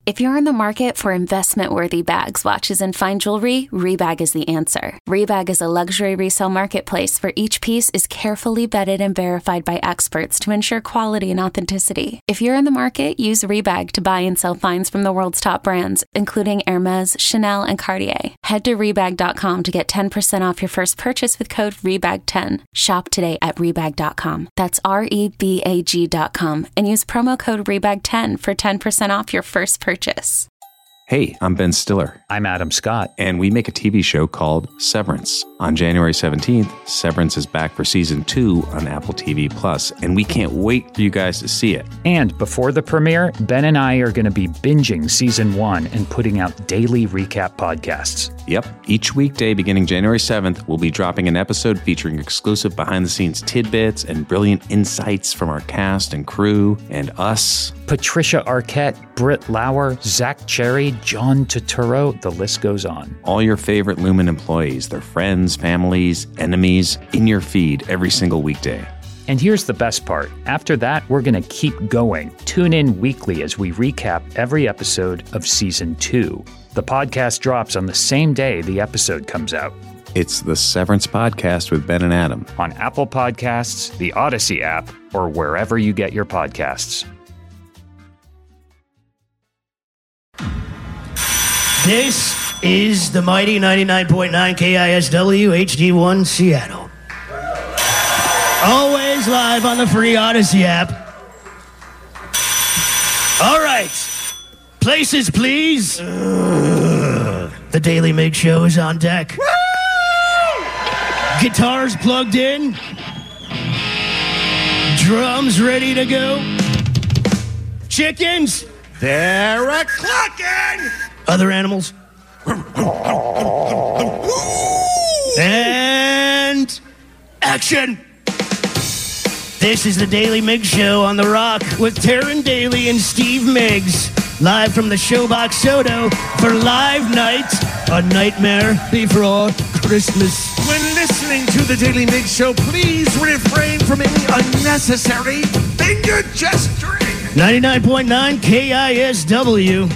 If you're in the market for investment-worthy bags, watches, and fine jewelry, Rebag is the answer. Rebag is a luxury resale marketplace where each piece is carefully vetted and verified by experts to ensure quality and authenticity. If you're in the market, use Rebag to buy and sell finds from the world's top brands, including Hermes, Chanel, and Cartier. Head to Rebag.com to get 10% off your first purchase with code REBAG10. Shop today at Rebag.com. That's REBAG.com and use promo code REBAG10 for 10% off your first purchase. Hey, I'm Ben Stiller. I'm Adam Scott. And we make a TV show called Severance. On January 17th, Severance is back for season 2 on Apple TV+, and we can't wait for you guys to see it. And before the premiere, Ben and I are going to be binging season 1 and putting out daily recap podcasts. Yep. Each weekday beginning January 7th, we'll be dropping an episode featuring exclusive behind-the-scenes tidbits and brilliant insights from our cast and crew and us. Patricia Arquette, Britt Lauer, Zach Cherry, John Turturro, the list goes on. All your favorite Lumen employees, their friends, families, enemies, in your feed every single weekday. And here's the best part. After that, we're going to keep going. Tune in weekly as we recap every episode of Season 2. The podcast drops on the same day the episode comes out. It's the Severance Podcast with Ben and Adam. On Apple Podcasts, the Odyssey app, or wherever you get your podcasts. This is the mighty 99.9 KISW HD1 Seattle. Always live on the free Odyssey app. All right. Places, please. The Daily Mig Show is on deck. Woo! Guitars plugged in. Drums ready to go. Chickens. They're a-clucking! Other animals. And action! This is the Daily Miggs Show on The Rock with Taryn Daly and Steve Miggs. Live from the Showbox Soto for Live Night, A Nightmare Before Christmas. When listening to the Daily Miggs Show, please refrain from any unnecessary finger gesturing. 99.9 KISW.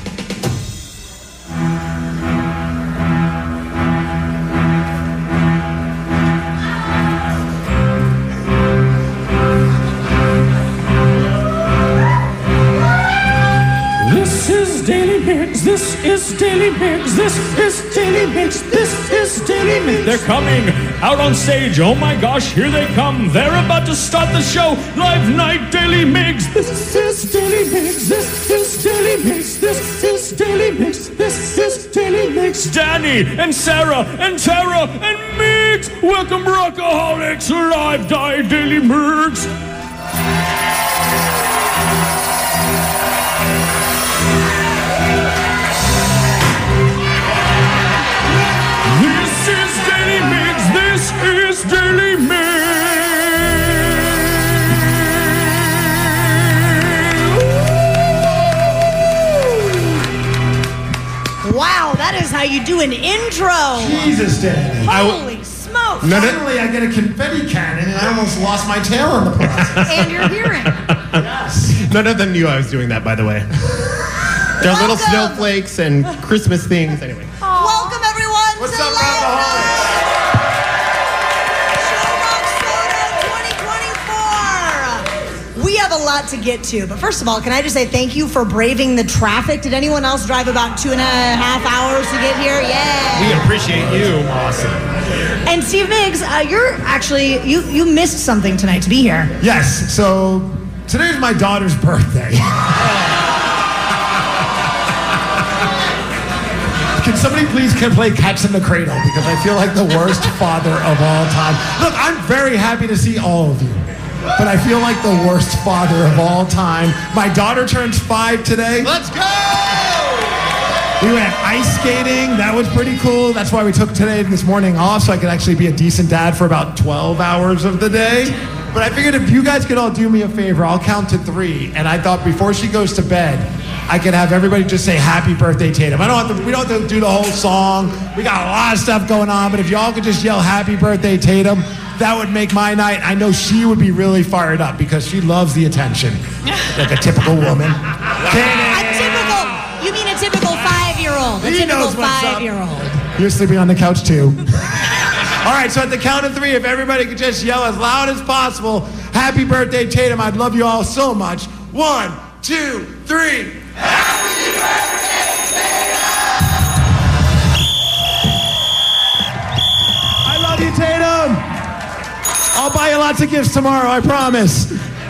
This is Daily Miggs, this is Daily Miggs, this is Daily Miggs, this is Daily Miggs. They're coming out on stage, oh my gosh, here they come. They're about to start the show, Live Night Daily Miggs. This is Daily Miggs, this is Daily Miggs, this is Daily Miggs, this is Daily Miggs. Danny and Sarah and Tara and Miggs, welcome Rockaholics, Live Night Daily Miggs. This is Daily Wow, that is how you do an intro. Jesus, Danny. Holy smoke. Finally, I get a confetti cannon, and I almost lost my tail in the process. And your hearing. Yes. None of them knew I was doing that, by the way. They're little snowflakes and Christmas things. Anyway. Welcome, everyone, What's to up, Live Rockaholics? We have a lot to get to, but first of all, can I just say thank you for braving the traffic? Did anyone else drive about 2.5 hours to get here? Yeah. We appreciate you. Awesome. And Steve Miggs, you're actually, you missed something tonight to be here. Yes, so today's my daughter's birthday. Can somebody please play Cats in the Cradle? Because I feel like the worst father of all time. Look, I'm very happy to see all of you. But I feel like the worst father of all time. My daughter turns 5 today. Let's go! We went ice skating. That was pretty cool. That's why we took this morning off, so I could actually be a decent dad for about 12 hours of the day. But I figured if you guys could all do me a favor, I'll count to 3. And I thought before she goes to bed, I could have everybody just say happy birthday, Tatum. We don't have to do the whole song. We got a lot of stuff going on, but if y'all could just yell happy birthday, Tatum, that would make my night. I know she would be really fired up because she loves the attention. Like a typical woman. A typical, you mean knows what's up. 5-year-old. You're sleeping on the couch, too. All right, so at the count of 3, if everybody could just yell as loud as possible, happy birthday, Tatum. I'd love you all so much. 1, 2, 3. Happy birthday, Tatum! I love you, Tatum. I'll buy you lots of gifts tomorrow, I promise.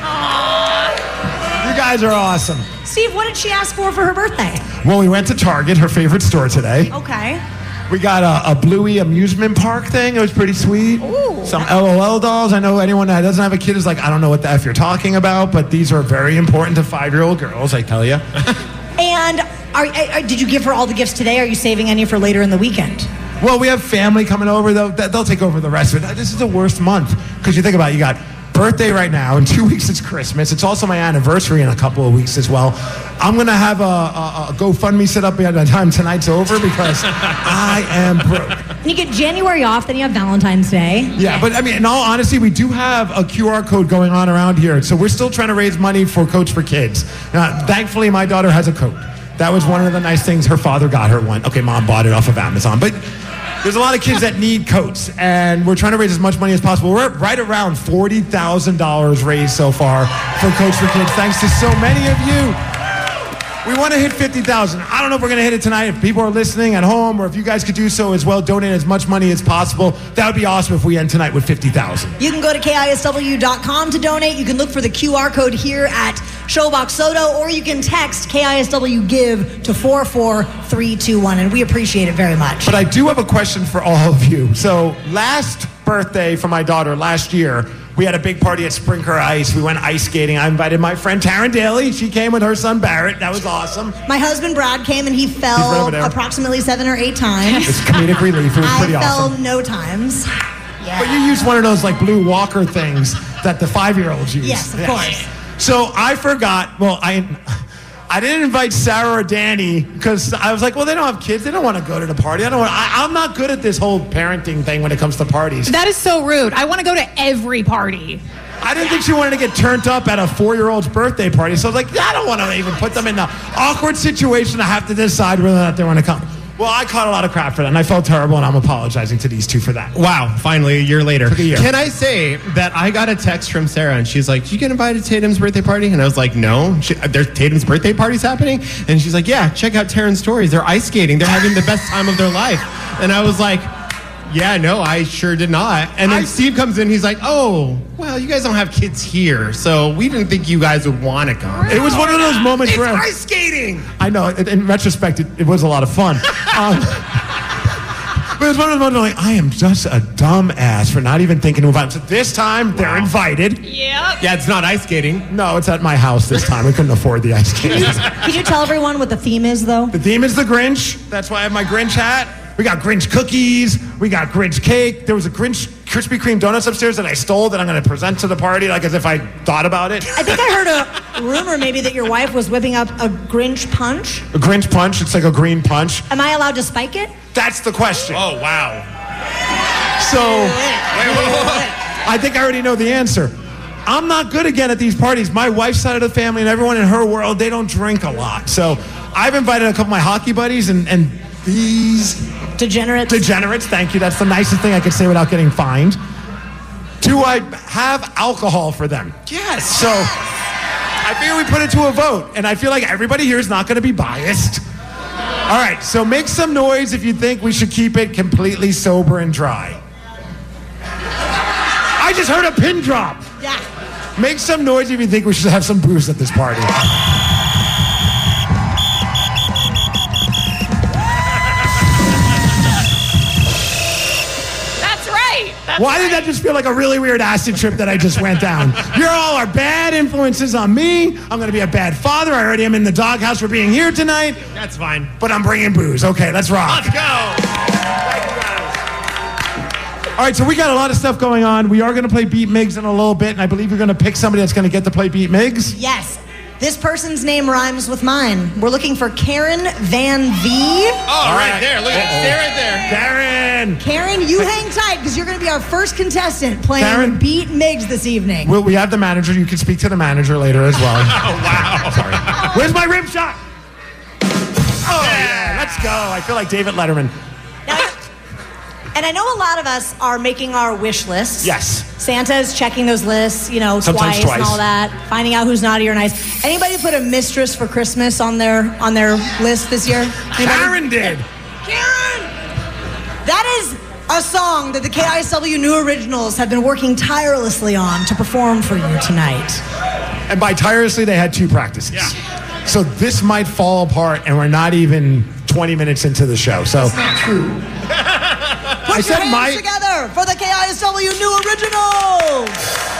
Aww. You guys are awesome. Steve, what did she ask for her birthday? Well, we went to Target, her favorite store today. Okay. We got a Bluey amusement park thing. It was pretty sweet. Ooh. Some LOL dolls. I know anyone that doesn't have a kid is like, I don't know what the F you're talking about, but these are very important to 5-year-old girls, I tell you. And did you give her all the gifts today? Or are you saving any for later in the weekend? Well, we have family coming over. They'll take over the rest of it. This is the worst month because you think about it, you got birthday right now. In 2 weeks, it's Christmas. It's also my anniversary in a couple of weeks as well. I'm going to have a GoFundMe set up by the time tonight's over because I am broke. And you get January off, then you have Valentine's Day. Yeah, but I mean, in all honesty, we do have a QR code going on around here. So we're still trying to raise money for Coats for Kids. Thankfully, my daughter has a coat. That was one of the nice things. Her father got her one. Okay, Mom bought it off of Amazon. But there's a lot of kids that need coats, and we're trying to raise as much money as possible. We're at right around $40,000 raised so far for Coats for Kids, thanks to so many of you. We want to hit 50,000. I don't know if we're going to hit it tonight. If people are listening at home, or if you guys could do so as well, donate as much money as possible. That would be awesome if we end tonight with 50,000. You can go to KISW.com to donate. You can look for the QR code here at Showbox Soto, or you can text KISW Give to 44321, and we appreciate it very much. But I do have a question for all of you. So last birthday for my daughter, last year, we had a big party at Sprinkler Ice. We went ice skating. I invited my friend Taryn Daly. She came with her son Barrett. That was awesome. My husband Brad came and he fell approximately 7 or 8 times. It's comedic relief. It was pretty awesome. I fell no times. Yeah. But you used one of those like blue walker things that the 5-year-olds use. Yes, of course. So I forgot. Well, I didn't invite Sarah or Danny because I was like, well, they don't have kids. They don't want to go to the party. I'm not good at this whole parenting thing when it comes to parties. That is so rude. I want to go to every party. I didn't think she wanted to get turned up at a 4-year-old's birthday party. So I was like, I don't want to even put them in the awkward situation to have to decide whether or not they want to come. Well, I caught a lot of crap for that, and I felt terrible, and I'm apologizing to these two for that. Wow, finally, a year later. Took a year. Can I say that I got a text from Sarah, and she's like, did you get invited to Tatum's birthday party? And I was like, no. There's Tatum's birthday party's happening? And she's like, yeah, check out Taryn's stories. They're ice skating. They're having the best time of their life. And I was like, yeah, no, I sure did not. And then Steve comes in, he's like, oh, well, you guys don't have kids here, so we didn't think you guys would want to come. It was one of those moments where... It's ice skating! I know, in retrospect, it was a lot of fun. But it was one of those moments where like, I am just a dumb ass for not even thinking to invite them. So this time, they're invited. Yep. Yeah, it's not ice skating. No, it's at my house this time. We couldn't afford the ice skating. Can you tell everyone what the theme is, though? The theme is the Grinch. That's why I have my Grinch hat. We got Grinch cookies. We got Grinch cake. There was a Grinch Krispy Kreme donuts upstairs that I stole that I'm going to present to the party, like as if I thought about it. I think I heard a rumor maybe that your wife was whipping up a Grinch punch. A Grinch punch. It's like a green punch. Am I allowed to spike it? That's the question. Oh, wow. So, I think I already know the answer. I'm not good again at these parties. My wife's side of the family and everyone in her world, they don't drink a lot. So, I've invited a couple of my hockey buddies and these... Degenerates, thank you. That's the nicest thing I could say without getting fined. Do I have alcohol for them? Yes. So, I figure we put it to a vote. And I feel like everybody here is not going to be biased. All right, so make some noise if you think we should keep it completely sober and dry. I just heard a pin drop. Yeah. Make some noise if you think we should have some booze at this party. Why did that just feel like a really weird acid trip that I just went down? You all are bad influences on me. I'm going to be a bad father. I already am in the doghouse for being here tonight. That's fine. But I'm bringing booze. Okay, let's rock. Let's go. All right, so we got a lot of stuff going on. We are going to play Beat Migs in a little bit, and I believe you're going to pick somebody that's going to get to play Beat Migs. Yes. This person's name rhymes with mine. We're looking for Karen Van V. Oh, right there. Look at it. Stay right there. Karen, you hang tight because you're going to be our first contestant playing Beat Migs this evening. We have the manager. You can speak to the manager later as well. Oh, wow. Sorry. Where's my rim shot? Oh, yeah. Let's go. I feel like David Letterman. And I know a lot of us are making our wish lists. Yes. Santa's checking those lists, Sometimes twice and all that, finding out who's naughty or nice. Anybody put a mistress for Christmas on their list this year? Anybody? Karen did. Karen! That is a song that the KISW New Originals have been working tirelessly on to perform for you tonight. And by tirelessly, they had 2 practices. Yeah. So this might fall apart, and we're not even 20 minutes into the show. So. That's not true. Put your hands together for the KISW New Originals!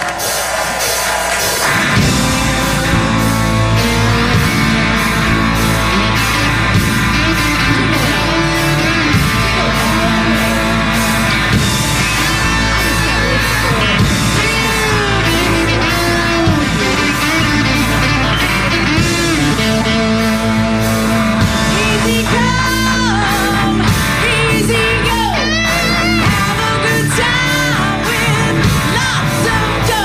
Have a good time with lots of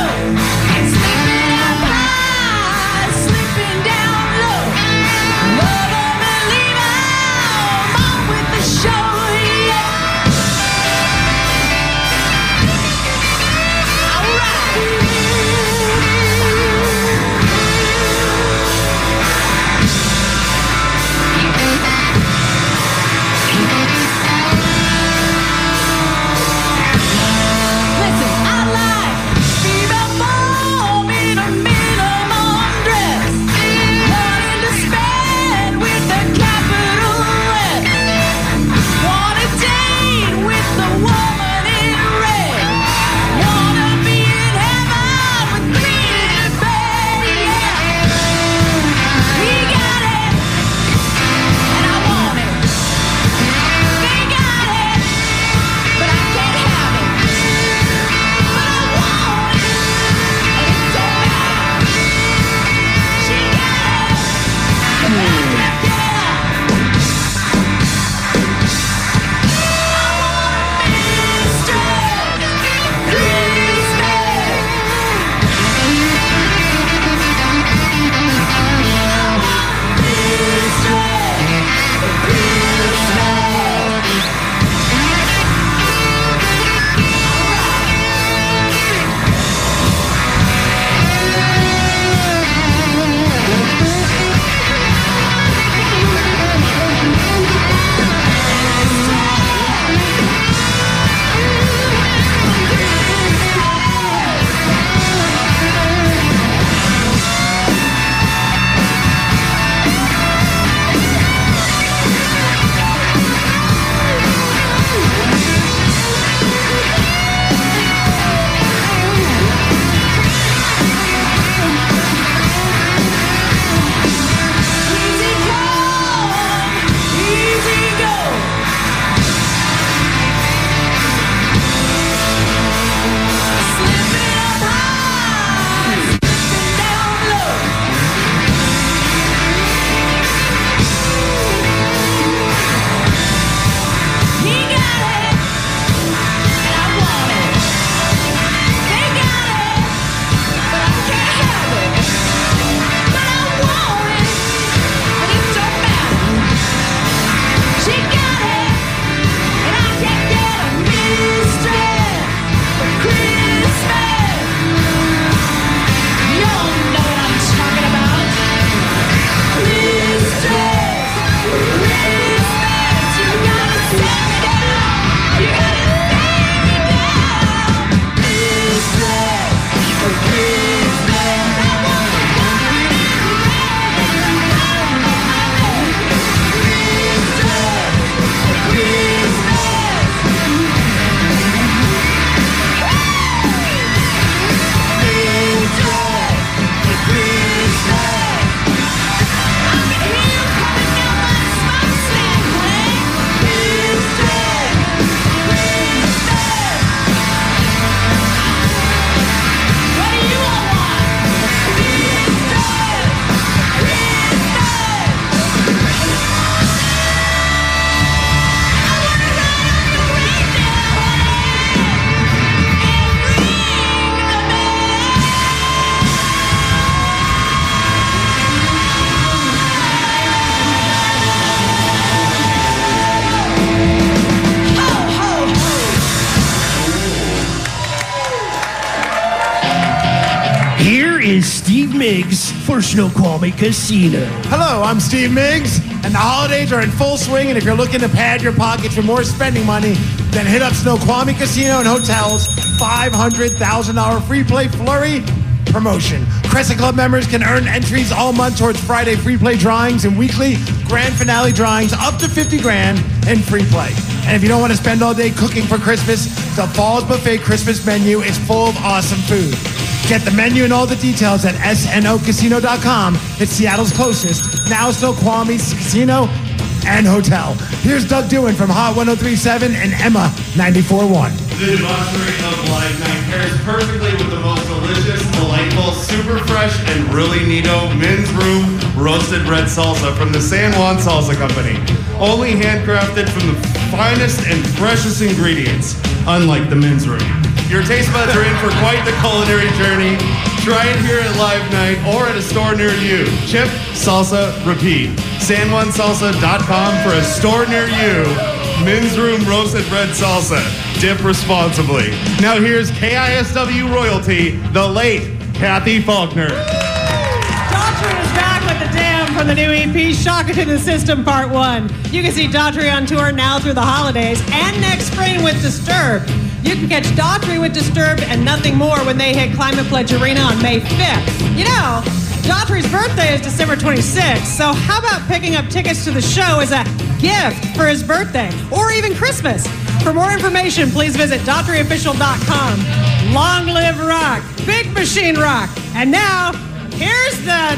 Miggs for Snoqualmie Casino. Hello, I'm Steve Miggs, and the holidays are in full swing, and if you're looking to pad your pockets for more spending money, then hit up Snoqualmie Casino and Hotel's $500,000 free play flurry promotion. Crescent Club members can earn entries all month towards Friday free play drawings and weekly grand finale drawings up to $50,000 in free play. And if you don't want to spend all day cooking for Christmas, the Falls Buffet Christmas menu is full of awesome food. Get the menu and all the details at snocasino.com. It's Seattle's closest, now Snoqualmie's casino and hotel. Here's Doug Dewin from Hot 103.7 and Emma 94.1. The debauchery of Live Night pairs perfectly with the most delicious, delightful, super fresh, and really neato Men's Room roasted red salsa from the San Juan Salsa Company. Only handcrafted from the finest and freshest ingredients, unlike the Men's Room. Your taste buds are in for quite the culinary journey. Try it here at Live Night or at a store near you. Chip, salsa, repeat. SanJuanSalsa.com for a store near you. Men's Room roasted red salsa. Dip responsibly. Now here's KISW royalty, the late Kathy Faulkner. Daughtry is back with The Dam from the new EP, Shock It to the System Part 1. You can see Daughtry on tour now through the holidays and next spring with Disturbed. You can catch Daughtry with Disturbed and Nothing More when they hit Climate Pledge Arena on May 5th. You know, Daughtry's birthday is December 26th, so how about picking up tickets to the show as a gift for his birthday, or even Christmas? For more information, please visit DaughtryOfficial.com. Long live rock, Big Machine Rock. And now, here's the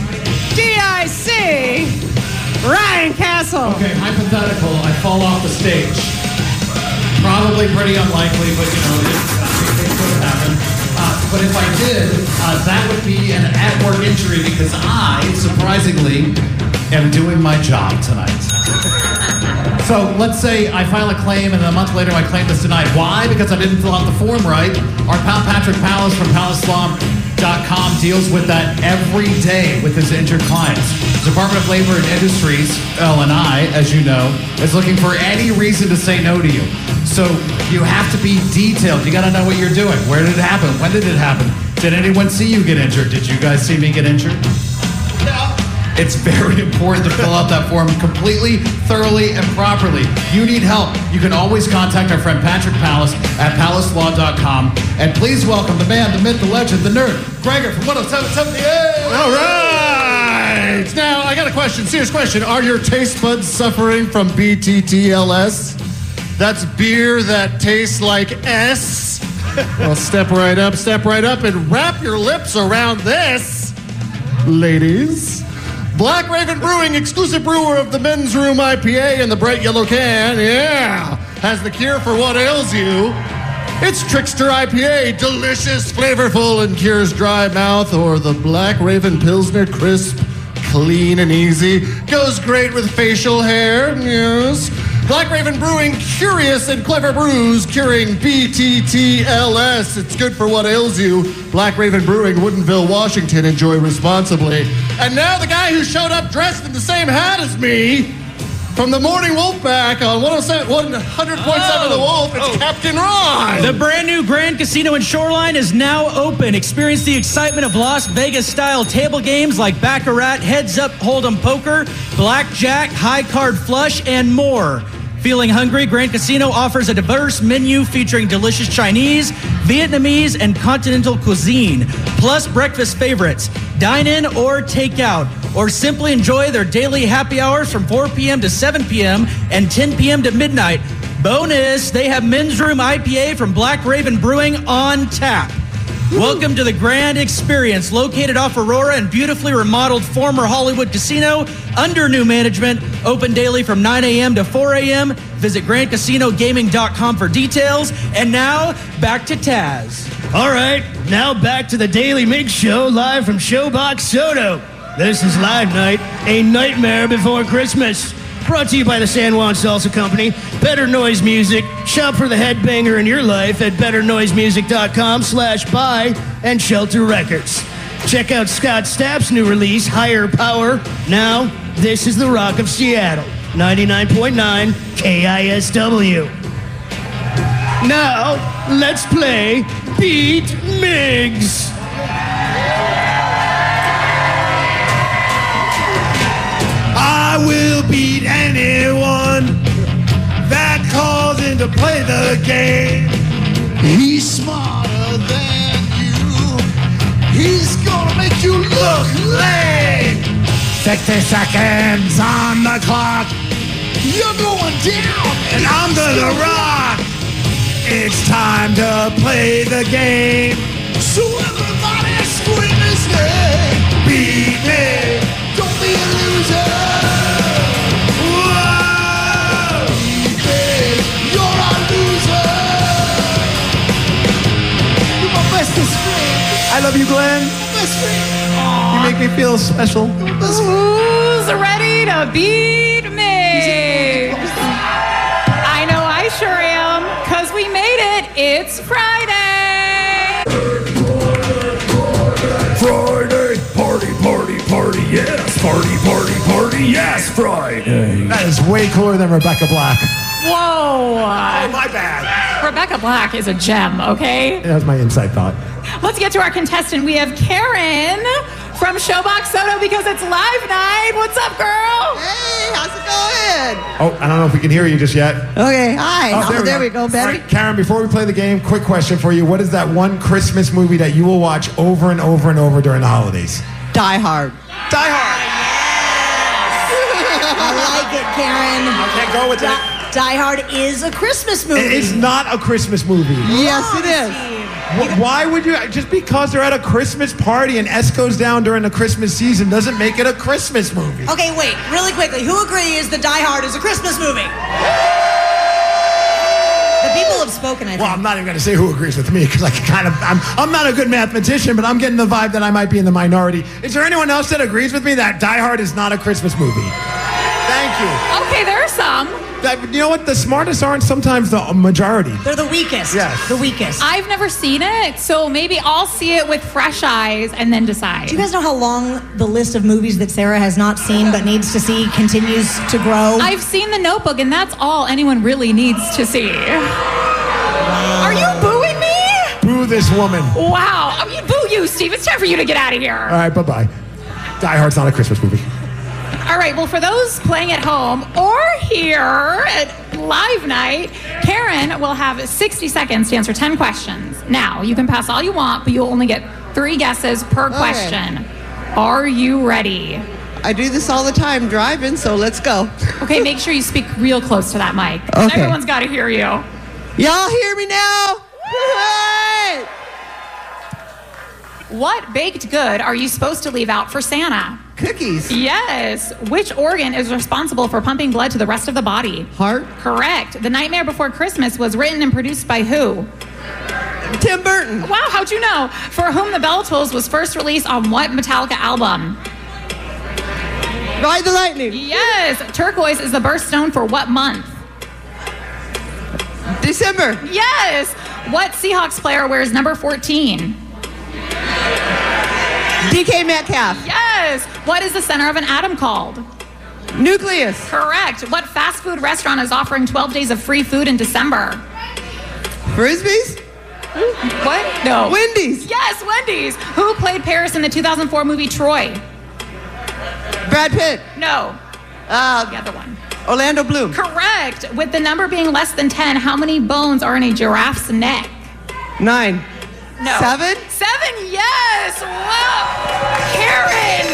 DIC, Ryan Castle. Okay, hypothetical, I fall off the stage. Probably pretty unlikely, but you know, it could happen. But if I did, that would be an at-work injury because I, surprisingly, am doing my job tonight. So let's say I file a claim and a month later my claim is denied. Why? Because I didn't fill out the form right. Our pal Patrick Pallas from PallasLaw.com deals with that every day with his injured clients. The Department of Labor and Industries, L&I, as you know, is looking for any reason to say no to you. So you have to be detailed. You got to know what you're doing. Where did it happen? When did it happen? Did anyone see you get injured? Did you guys see me get injured? No. It's very important to fill out that form completely, thoroughly, and properly. You need help. You can always contact our friend Patrick Pallas at PallasLaw.com. And please welcome the man, the myth, the legend, the nerd, Gregor from 107.78. All right. Now, I got a question, serious question. Are your taste buds suffering from BTTLS? That's beer that tastes like S. Well, step right up and wrap your lips around this, ladies. Black Raven Brewing, exclusive brewer of the Men's Room IPA in the bright yellow can, has the cure for what ails you. It's Trickster IPA, delicious, flavorful, and cures dry mouth, or the Black Raven Pilsner Crisp, clean and easy. Goes great with facial hair, yes. Black Raven Brewing, curious and clever brews, curing BTTLS. It's good for what ails you. Black Raven Brewing, Woodinville, Washington. Enjoy responsibly. And now the guy who showed up dressed in the same hat as me, from the Morning Wolfpack on 100.7 The Wolf, it's Captain Ron. The brand new Grand Casino and Shoreline is now open. Experience the excitement of Las Vegas-style table games like Baccarat, Heads Up Hold'em Poker, Blackjack, High Card Flush, and more. Feeling hungry? Grand Casino offers a diverse menu featuring delicious Chinese, Vietnamese, and continental cuisine, plus breakfast favorites. Dine in or take out, or simply enjoy their daily happy hours from 4 p.m. to 7 p.m. and 10 p.m. to midnight. Bonus, they have Men's Room IPA from Black Raven Brewing on tap. Welcome to the Grand Experience, located off Aurora and beautifully remodeled former Hollywood Casino under new management. Open daily from 9 a.m. to 4 a.m. Visit GrandCasinoGaming.com for details. And now, back to Taz. All right, now back to the Daily Mix Show, live from Showbox Soto. This is Live Night, a nightmare before Christmas. Brought to you by the San Juan Salsa Company, Better Noise Music. Shop for the headbanger in your life at betternoisemusic.com/buy and Shelter Records. Check out Scott Stapp's new release, Higher Power. Now, this is the Rock of Seattle, 99.9 KISW. Now, let's play Beat Migs. will beat anyone that calls in to play the game. He's smarter than you. He's gonna make you look lame. 60 seconds on the clock. You're going down, and I'm gonna rock. It's time to play the game. So everybody scream his name. Beat me. Don't be a loser. Whoa. Beat me. You're a loser. You're my bestest friend. I love you, Glenn. Best friend. You make me feel special. Who's ready to beat me? I know I sure am, because we made it. It's Friday. Friday, party, yes. Party, yes, Friday. That is way cooler than Rebecca Black. Whoa. Oh, my bad. Rebecca Black is a gem, okay? That was my inside thought. Let's get to our contestant. We have Karen from Showbox Soto because it's live night. What's up, girl? Hey, how's it going? Oh, I don't know if we can hear you just yet. Okay, hi. Oh, There we go, Betty. All right, Karen, before we play the game, quick question for you. What is that one Christmas movie that you will watch over and over and over during the holidays? Die Hard. Die Hard. I like it, Karen. I can't go with that. Die Hard is a Christmas movie. It's not a Christmas movie. Yes, it is. Why would you? Just because they're at a Christmas party and S goes down during the Christmas season doesn't make it a Christmas movie. Okay, wait, really quickly. Who agrees that Die Hard is a Christmas movie? The people have spoken, I think. Well, I'm not even going to say who agrees with me because I'm not a good mathematician, but I'm getting the vibe that I might be in the minority. Is there anyone else that agrees with me that Die Hard is not a Christmas movie? Thank you. Okay, there are some. You know what? The smartest aren't sometimes the majority. They're the weakest. Yes. The weakest. I've never seen it, so maybe I'll see it with fresh eyes and then decide. Do you guys know how long the list of movies that Sarah has not seen but needs to see continues to grow? I've seen The Notebook, and that's all anyone really needs to see. Wow. Are you booing me? Boo this woman. Wow. I mean, boo you, Steve. It's time for you to get out of here. All right, bye-bye. Die Hard's not a Christmas movie. All right, well, for those playing at home or here at live night, Karen will have 60 seconds to answer 10 questions. Now, you can pass all you want, but you'll only get 3 guesses per question. Are you ready? I do this all the time driving, so let's go. Okay, make sure you speak real close to that mic. Okay. Everyone's got to hear you. Y'all hear me now? Hey! What baked good are you supposed to leave out for Santa? Cookies. Yes. Which organ is responsible for pumping blood to the rest of the body? Heart. Correct. The Nightmare Before Christmas was written and produced by who? Tim Burton. Wow, how'd you know? For Whom the Bell Tolls was first released on what Metallica album? Ride the Lightning. Yes. Turquoise is the birthstone for what month? December. Yes. What Seahawks player wears number 14? DK Metcalf. Yes. What is the center of an atom called? Nucleus. Correct. What fast food restaurant is offering 12 days of free food in December? Frisbees? What? No. Wendy's. Yes, Wendy's. Who played Paris in the 2004 movie Troy? Brad Pitt. No. The other one. Orlando Bloom. Correct. With the number being less than 10, how many bones are in a giraffe's neck? 9. No. 7? 7, yes. Wow. Karen,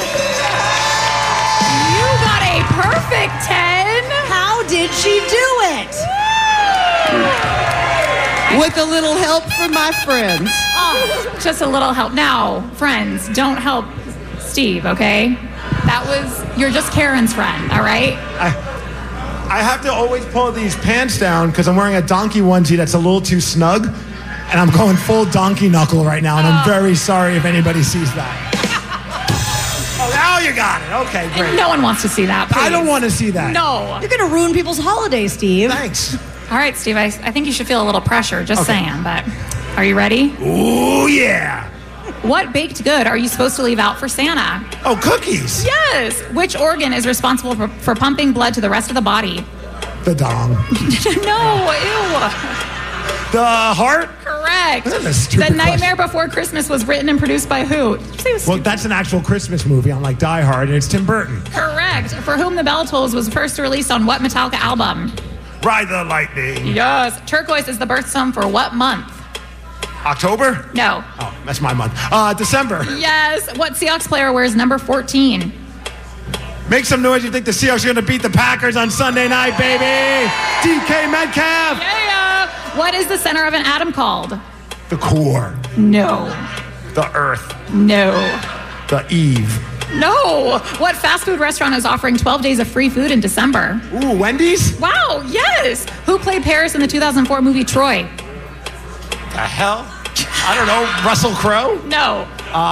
you got a perfect 10. How did she do it? With a little help from my friends. Oh, just a little help. Now, friends, don't help Steve, okay? You're just Karen's friend, all right? I have to always pull these pants down because I'm wearing a donkey onesie that's a little too snug. And I'm going full donkey knuckle right now, and I'm very sorry if anybody sees that. Oh, now you got it. Okay, great. No one wants to see that, please. I don't want to see that. No. You're going to ruin people's holidays, Steve. Thanks. All right, Steve, I think you should feel a little pressure, just saying, but are you ready? Oh, yeah. What baked good are you supposed to leave out for Santa? Oh, cookies. Yes. Which organ is responsible for pumping blood to the rest of the body? The dong. No, ew. The heart? Correct. Correct. That's a stupid The Nightmare Before Christmas was written and produced by who? Did you say it was Well, that's an actual Christmas movie, unlike Die Hard, and it's Tim Burton. correct? For Whom the Bell Tolls was first released on what Metallica album? Ride the Lightning. Yes. Turquoise is the birthstone for what month? October? No. Oh, that's my month. December. Yes. What Seahawks player wears number 14? Make some noise. You think the Seahawks are going to beat the Packers on Sunday night, baby? DK Metcalf. Yeah. What is the center of an atom called? The core. No. The earth. No. The Eve. No. What fast food restaurant is offering 12 days of free food in December? Ooh, Wendy's? Wow, yes. Who played Paris in the 2004 movie Troy? The hell? I don't know. Russell Crowe? No.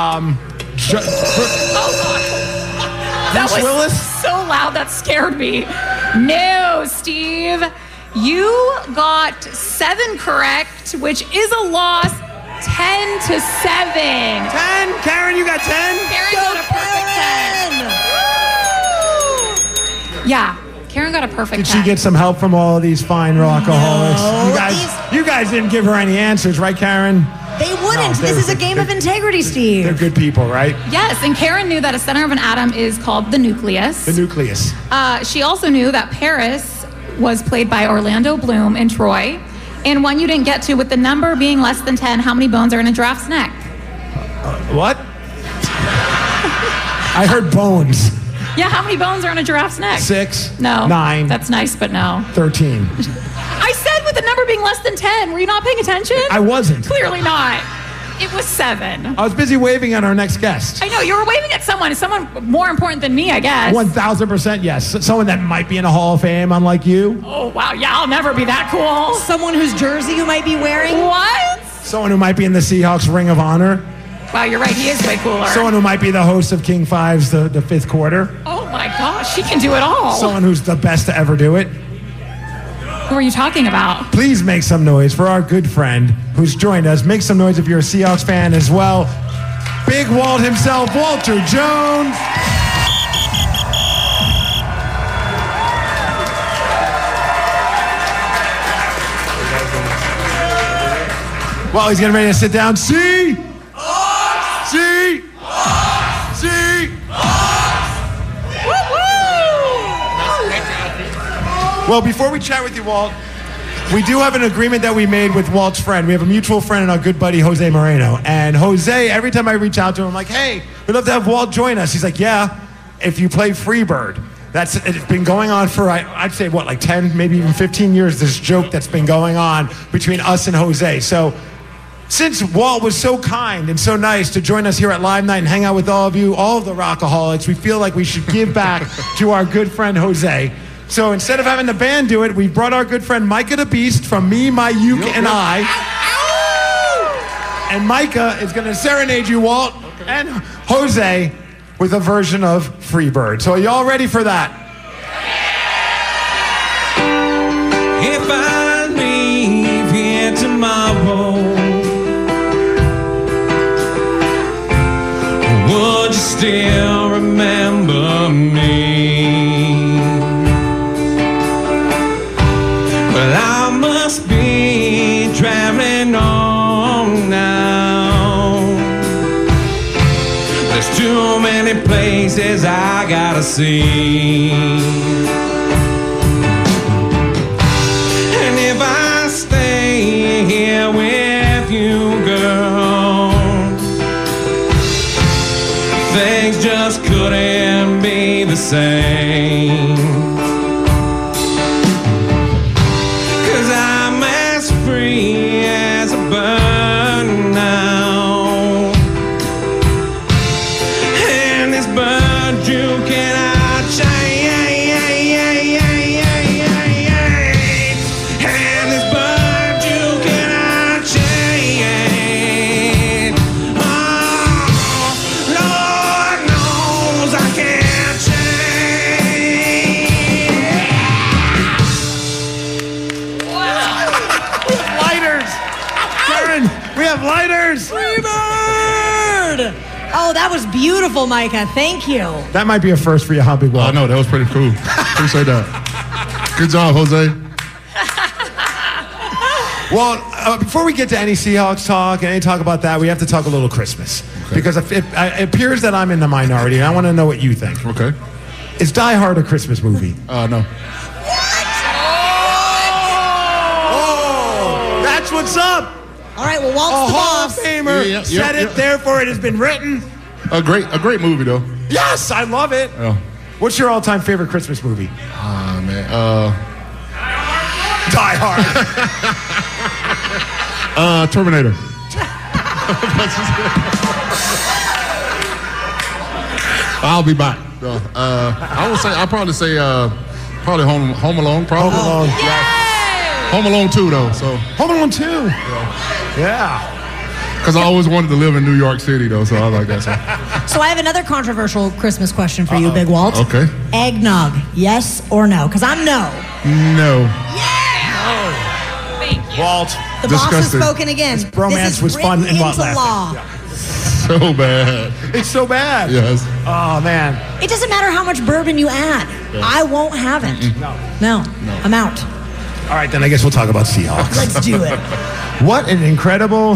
That Bruce was Willis? so loud that scared me. No, Steve. You got 7 correct, which is a loss. 10-7. 10? Karen, you got 10? Karen got a perfect 10. Yeah, Karen got a perfect Did 10. she get some help from all of these fine rockaholics? You guys didn't give her any answers, right, Karen? They wouldn't. This is a game of integrity, Steve. They're good people, right? Yes, and Karen knew that a center of an atom is called the nucleus. The nucleus. She also knew that Paris was played by Orlando Bloom in Troy. And one you didn't get to, with the number being less than 10, how many bones are in a giraffe's neck? What? I heard bones. Yeah, how many bones are in a giraffe's neck? 6. No. 9. That's nice, but no. 13. I said with the number being less than 10. Were you not paying attention? I wasn't. Clearly not. It was 7. I was busy waving at our next guest. I know, you were waving at someone more important than me, I guess. 1,000% yes. Someone that might be in a Hall of Fame, unlike you. Oh, wow. Yeah, I'll never be that cool. Someone whose jersey you might be wearing. What? Someone who might be in the Seahawks Ring of Honor. Wow, you're right. He is way cooler. Someone who might be the host of King 5's the fifth quarter. Oh, my gosh. She can do it all. Someone who's the best to ever do it. Who are you talking about? Please make some noise for our good friend who's joined us. Make some noise if you're a Seahawks fan as well. Big Walt himself, Walter Jones. Well, he's getting ready to sit down. See? See? See? Well, before we chat with you, Walt, we do have an agreement that we made with Walt's friend. We have a mutual friend and our good buddy, Jose Moreno. And Jose, every time I reach out to him, I'm like, hey, we'd love to have Walt join us. He's like, yeah, if you play Freebird. It's been going on for, I'd say, what, like 10, maybe even 15 years, this joke that's been going on between us and Jose. So since Walt was so kind and so nice to join us here at Live Night and hang out with all of you, all of the rockaholics, we feel like we should give back to our good friend Jose. So instead of having the band do it, we brought our good friend Micah the Beast from Me, My Uke, and I. And Micah is going to serenade you, Walt, and Jose with a version of Freebird. So are y'all ready for that? If I leave here tomorrow, would you still remember me? Well, I must be traveling on now. There's too many places I gotta see. And if I stay here with you, girl, things just couldn't be the same. Free as a bird now, and this bird you cannot change, and this bird you cannot change. Oh, Lord knows I can't change. Wow. We have lighters! Freebird! Oh, that was beautiful, Micah. Thank you. That might be a first for you, huh, Big Walt? I know, that was pretty cool. Appreciate that. Good job, Jose. Well, before we get to any Seahawks talk and any talk about that, we have to talk a little Christmas. Okay. Because it appears that I'm in the minority, and I want to know what you think. Okay. Is Die Hard a Christmas movie? No. Oh, that's what's up. All right, well, Walt's the Hall boss. of Famer said it, therefore it has been written. A great movie, though. Yes, I love it. Oh. What's your all-time favorite Christmas movie? Oh, man. Die Hard. Terminator. I'll be back. I'll probably say probably Home Alone. Probably. Home Alone. Yes. Home Alone 2 though. So Home Alone 2. Yeah. Because I always wanted to live in New York City though, so I like that. So I have another controversial Christmas question for you, Big Walt. Okay. Eggnog, yes or no? Because I'm no. No. Thank you. Walt. The boss has spoken again. This bromance this is was fun written and what into lasted. law. Yeah. So bad. It's so bad. Yes. Oh man. It doesn't matter how much bourbon you add. Yeah. I won't have it. No. I'm out. All right, then I guess we'll talk about Seahawks. Let's do it. What an incredible,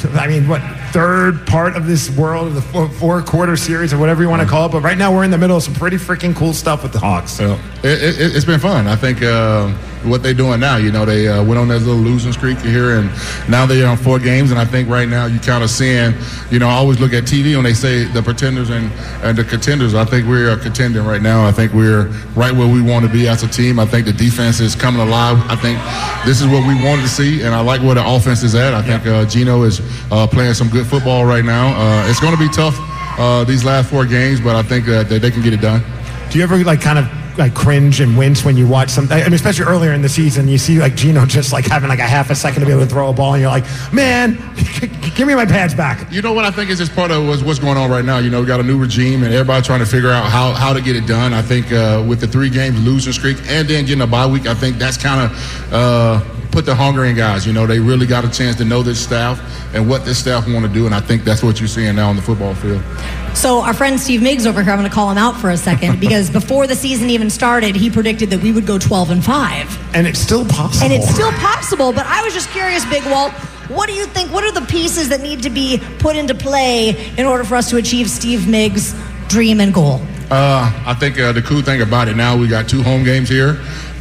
third part of this world, of the four-quarter series or whatever you want to call it. But right now we're in the middle of some pretty freaking cool stuff with the Hawks. So it's been fun. I think what they're doing now, they went on that little losing streak here, and now they're on 4 games. And I think right now you kind of seeing, I always look at TV when they say the pretenders and the contenders. I think we're contending right now. I think we're right where we want to be as a team. I think the defense is coming alive. I think this is what we wanted to see, and I like where the offense is at. I think Geno is playing some good football right now. It's going to be tough these last 4 games, but I think that they can get it done. Do you ever kind of cringe and wince when you watch something? I mean, especially earlier in the season, you see Geno just having a half a second to be able to throw a ball, and you're like, man, give me my pads back. You know what I think is just part of what's going on right now. We got a new regime, and everybody trying to figure out how to get it done. I think with the 3 games losing streak and then getting a bye week, I think that's kind of put the hunger in guys. They really got a chance to know this staff and what this staff want to do, and I think that's what you're seeing now on the football field. So our friend Steve Miggs over here, I'm going to call him out for a second because before the season even started, he predicted that we would go 12-5. And it's still possible. And it's still possible, but I was just curious, Big Walt, what do you think? What are the pieces that need to be put into play in order for us to achieve Steve Miggs' dream and goal? I think the cool thing about it now, we got 2 home games here.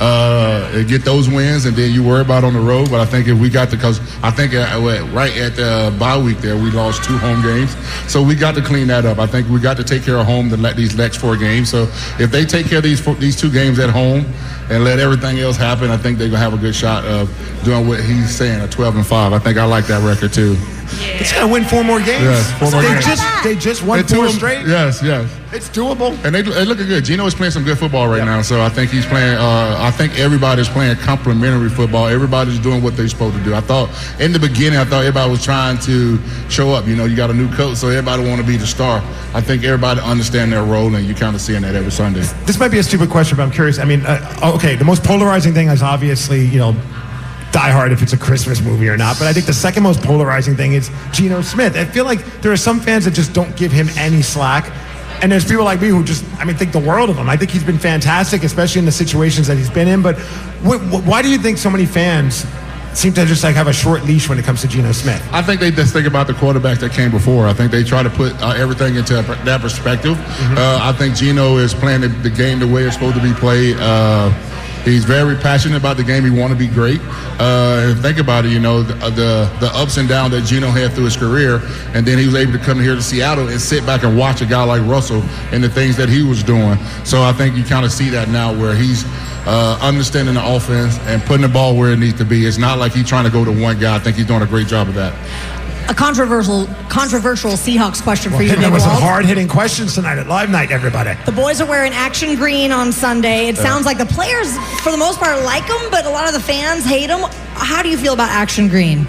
Get those wins, and then you worry about on the road. But I think if we got because I think right at the bye week there, we lost 2 home games. So we got to clean that up. I think we got to take care of home to let these next 4 games. So if they take care of these 2 games at home and let everything else happen, I think they're going to have a good shot of doing what he's saying, a 12-5. I think I like that record too. It's going to win 4 more games. Yes, 4 more games. They just won 4 straight. Yes. It's doable. And they looking good. Geno is playing some good football right now, so I think he's playing. I think everybody's playing complementary football. Everybody's doing what they're supposed to do. I thought in the beginning, everybody was trying to show up. You got a new coach, so everybody want to be the star. I think everybody understand their role, and you're kind of seeing that every Sunday. This might be a stupid question, but I'm curious. I mean, okay, the most polarizing thing is obviously, Die Hard if it's a Christmas movie or not, but I think the second most polarizing thing is Geno Smith. I feel like there are some fans that just don't give him any slack, and there's people like me who just, think the world of him. I think he's been fantastic, especially in the situations that he's been in, but why do you think so many fans seem to just have a short leash when it comes to Geno Smith? I think they just think about the quarterbacks that came before. I think they try to put everything into that perspective. Mm-hmm. I think Geno is playing the game the way it's supposed to be played. He's very passionate about the game. He want to be great. Think about it, the ups and downs that Geno had through his career, and then he was able to come here to Seattle and sit back and watch a guy like Russell and the things that he was doing. So I think you kind of see that now where he's understanding the offense and putting the ball where it needs to be. It's not like he's trying to go to one guy. I think he's doing a great job of that. A controversial Seahawks question for you, Big There were some Walt. hard-hitting questions tonight at Live Night, everybody. The boys are wearing action green on Sunday. It sounds like the players, for the most part, like them, but a lot of the fans hate them. How do you feel about action green?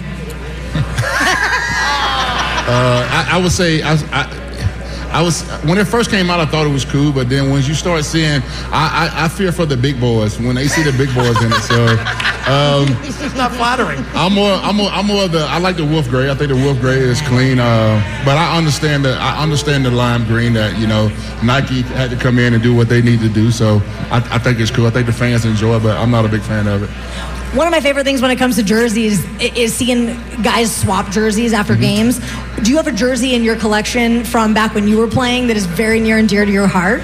I would say I was when it first came out, I thought it was cool, but then when you start seeing, I fear for the big boys when they see the big boys in it. So it's just not flattering. I'm more of the. I like the wolf gray. I think the wolf gray is clean, but I understand the lime green that Nike had to come in and do what they need to do. So I think it's cool. I think the fans enjoy it, but I'm not a big fan of it. One of my favorite things when it comes to jerseys is seeing guys swap jerseys after games. Do you have a jersey in your collection from back when you were playing that is very near and dear to your heart?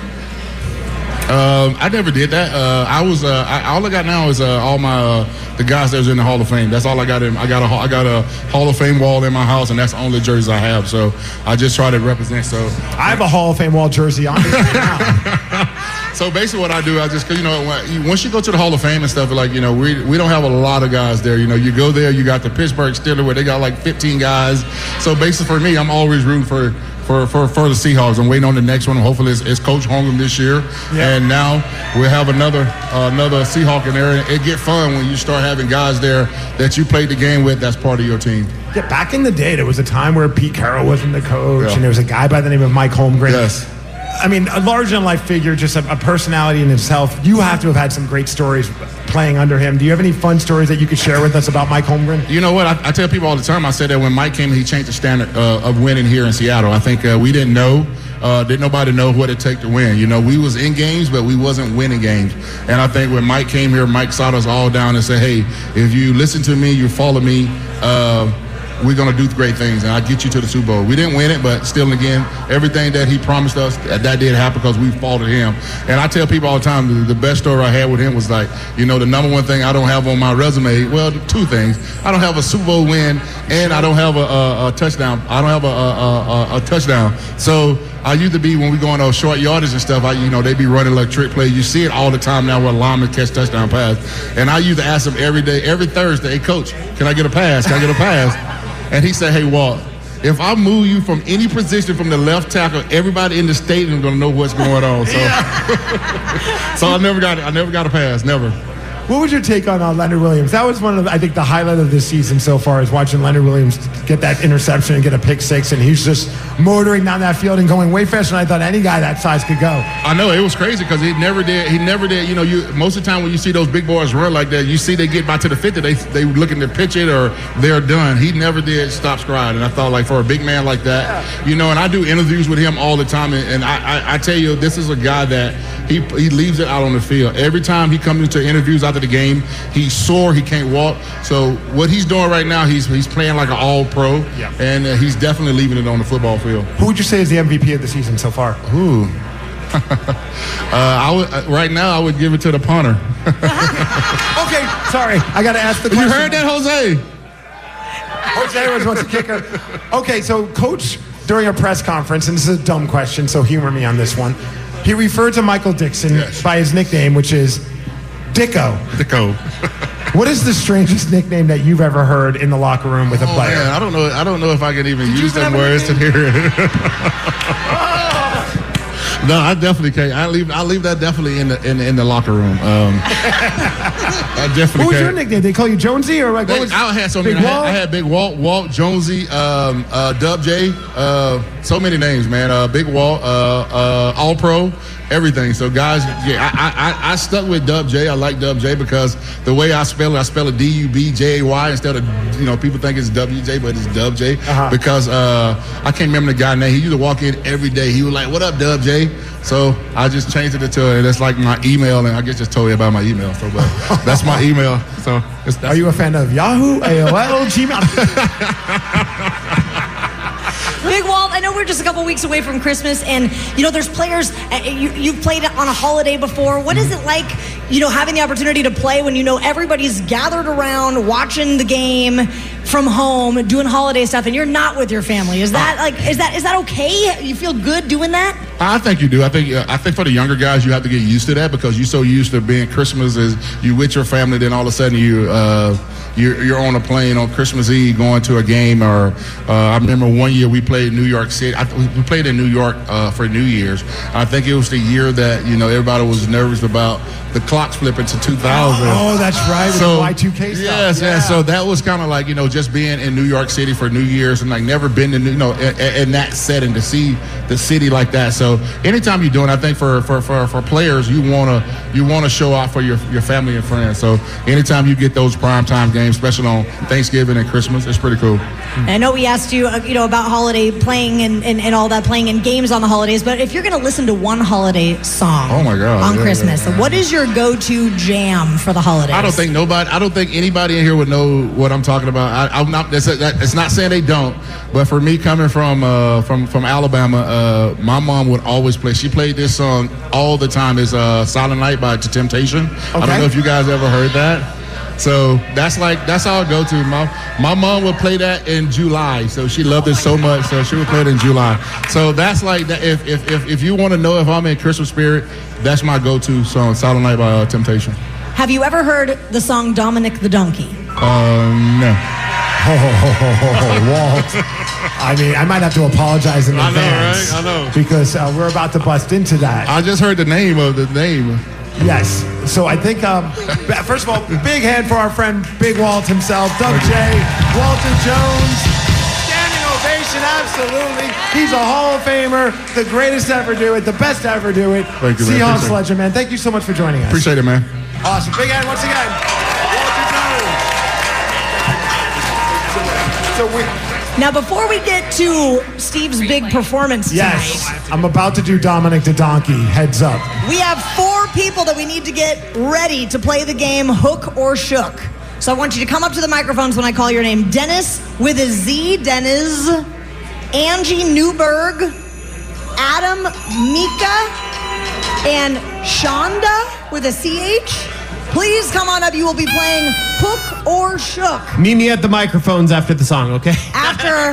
I never did that. All I got now is all my the guys that was in the Hall of Fame. That's all I got. I got a Hall of Fame wall in my house, and that's the only jerseys I have. So I just try to represent. So I have a Hall of Fame wall jersey on me right now. So basically what I do, I just, once you go to the Hall of Fame and stuff, like, we don't have a lot of guys there. You go there, you got the Pittsburgh Steelers where they got like 15 guys. So basically for me, I'm always rooting for the Seahawks. I'm waiting on the next one. Hopefully it's Coach Holmgren this year. Yeah. And now we'll have another Seahawk in there. And it get fun when you start having guys there that you played the game with that's part of your team. Yeah, back in the day, there was a time where Pete Carroll wasn't the coach, and there was a guy by the name of Mike Holmgren. Yes. I mean, a larger-than-life figure, just a personality in himself. You have to have had some great stories playing under him. Do you have any fun stories that you could share with us about Mike Holmgren? You know what? I tell people all the time, I said that when Mike came, he changed the standard of winning here in Seattle. I think we didn't know. Didn't nobody know what it take to win. We was in games, but we wasn't winning games. And I think when Mike came here, Mike sat us all down and said, hey, if you listen to me, you follow me, we're going to do great things, and I'll get you to the Super Bowl. We didn't win it, but still, again, everything that he promised us, that did happen because we followed him. And I tell people all the time, the best story I had with him was like, the number one thing I don't have on my resume, well, two things. I don't have a Super Bowl win, and I don't have a touchdown. I don't have a touchdown. So I used to be, when we go on those short yardage and stuff, they be running like trick plays. You see it all the time now where linemen catch touchdown pass. And I used to ask him every day, every Thursday, hey, Coach, can I get a pass? Can I get a pass? And he said, hey, Walt, if I move you from any position from the left tackle, everybody in the stadium is going to know what's going on. So, so I never got a pass, never. What was your take on Leonard Williams? That was one of, I think, the highlight of this season so far is watching Leonard Williams get that interception and get a pick six, and he's just motoring down that field and going way faster than I thought any guy that size could go. I know, it was crazy because he never did. Most of the time when you see those big boys run like that, you see they get by to the 50, they looking to pitch it or they're done. He never did stop stride, and I thought, like, for a big man like that, and I do interviews with him all the time, and I tell you, this is a guy that he leaves it out on the field. Every time he comes into interviews after the game, he's sore, he can't walk. So what he's doing right now, he's playing like an all-pro, and he's definitely leaving it on the football field. Who would you say is the MVP of the season so far? Ooh. Right now, I would give it to the punter. Okay, sorry. I got to ask the question. You heard that, Jose? Jose was a kicker. Okay, so Coach, during a press conference, and this is a dumb question, so humor me on this one, he referred to Michael Dixon by his nickname, which is Dicko. Dicko. What is the strangest nickname that you've ever heard in the locker room with a player? Man, I don't know if I can even use them words to hear it. No, I definitely can't. I leave that definitely in the locker room. I definitely. What was your nickname? They call you Jonesy or like? I had so many. I had Big Walt, Jonesy, Dub J, so many names, man. Big Walt, All Pro, everything. So guys, I stuck with Dub J. I like Dub J because the way I spell it D-U-B-J-A-Y instead of people think it's WJ, but it's Dub J because I can't remember the guy's name. He used to walk in every day. He was like, "What up, Dub J?" So I just changed it to it. That's like my email, and I guess just told you about my email. So, but that's my email. So, are you a fan of Yahoo, AOL, Gmail? Big Walt, I know we're just a couple weeks away from Christmas, and there's players. You've played on a holiday before. What is it like, having the opportunity to play when everybody's gathered around watching the game from home, doing holiday stuff, and you're not with your family? Is that okay? You feel good doing that? I think you do. I think for the younger guys, you have to get used to that because you're so used to being Christmas as you with your family. Then all of a sudden you're on a plane on Christmas Eve going to a game. Or I remember one year we played in New York City. We played in New York for New Year's. I think it was the year that everybody was nervous about the clocks flipping to 2000. Oh, that's right. So with the Y2K stuff. Yes. So that was kind of like just just being in New York City for New Year's and like never been to in that setting to see the city like that. So anytime you're doing, I think for players, you wanna show off for your family and friends. So anytime you get those primetime games, especially on Thanksgiving and Christmas, it's pretty cool. I know we asked you, about holiday playing and all that, playing in games on the holidays, but if you're going to listen to one holiday song on Christmas, what is your go-to jam for the holidays? I don't think anybody in here would know what I'm talking about. I'm not. It's not saying they don't, but for me, coming from Alabama, my mom would always play. She played this song all the time. It's "Silent Night" by The Temptation. Okay. I don't know if you guys ever heard that. So that's our go-to. My mom would play that in July, so she loved it so much, so she would play it in July. So that's like that. If you want to know if I'm in Christmas spirit, that's my go-to song, "Silent Night" by Temptation. Have you ever heard the song "Dominic the Donkey"? No. Walt. I mean, I might have to apologize in advance. I know. Because we're about to bust into that. I just heard the name of the name. Yes. So I think, first of all, big hand for our friend Big Walt himself, Doug J, Walter Jones. Standing ovation, absolutely. He's a Hall of Famer, the greatest to ever do it, the best to ever do it. Thank you, man. Seahawks legend, man. Thank you so much for joining us. Appreciate it, man. Awesome. Big hand once again. Walter Jones. So now, before we get to Steve's big performance tonight, yes, I'm about to do Dominic the Donkey. Heads up. We have 4 people that we need to get ready to play the game Hook or Shook. So I want you to come up to the microphones when I call your name. Dennis with a Z, Dennis. Angie Newberg. Adam Mika. And Shonda with a CH. Please come on up. You will be playing Hook or Shook. Meet me at the microphones after the song, okay? After